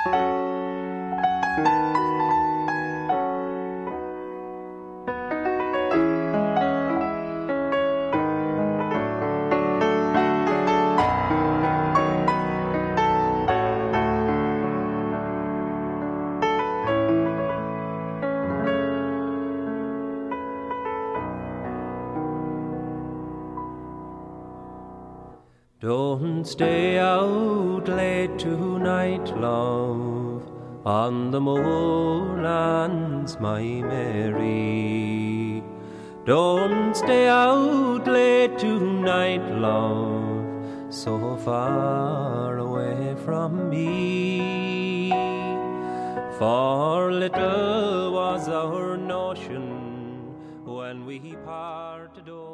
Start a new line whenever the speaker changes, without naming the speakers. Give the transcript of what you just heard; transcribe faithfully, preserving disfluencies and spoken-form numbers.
Don't stay out late tonight, love, on the moorlands, my Mary. Don't stay out late tonight, love, so far away from me. For little was our notion when we parted.